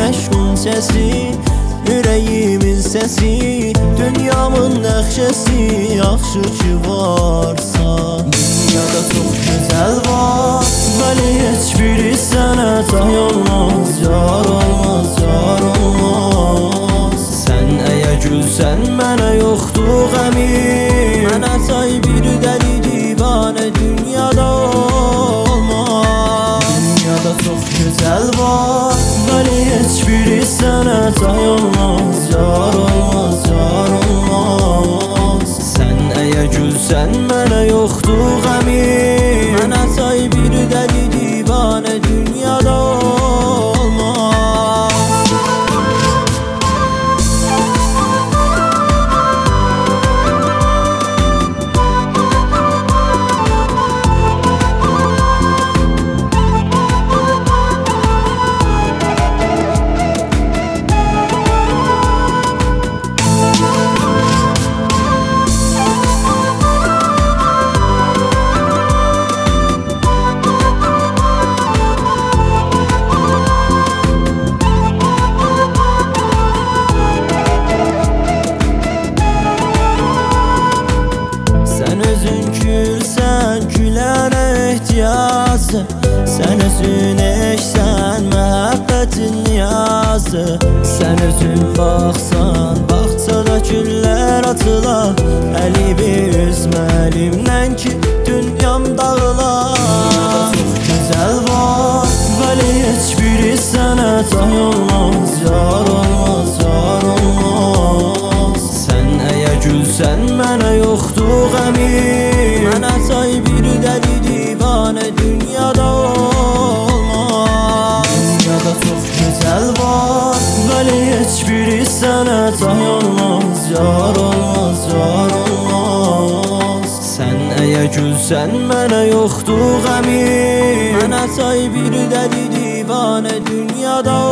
eşqin səsi, ürəyimin səsi, dünyamın nəxşəsi, yaxşı ki varsan. Dünyada çox gözəl var, bəli heç biri sənə tay olmaz, yar olmaz, yar olmaz. Sən əgər gülsən mənə yoxdur qəmin, mənə tay bir dəli divanə dünyada olmaz. Dünyada çox gözəl var, bəli heç biri sənə tay olmaz, yar olmaz, yar olmaz. Sən əgər gülsən mənə yoxdur qəmin, mənə tay bir dəli divanə dünyada olmaz. Sən özün eşsən məhəbbətin niyazı, sən özün baxsan bağçada güllər atılar, əlimi üzmə əlimdən ki dünyam dağılar. Çox gözəl var, bəli heç biri sənə tay olmaz, yar olmaz, yar olmaz. Sən əgər gülsən mənə yoxdur qəmin, mənə tay bir dəli divanə dünyada olmaz. Dünyada çox gözəl var, bəli heç biri sənə tay olmaz, yar olmaz, yar olmaz. Sən əgər gülsən mənə yoxdur qəmin, mənə tay bir dəli divanə dünyada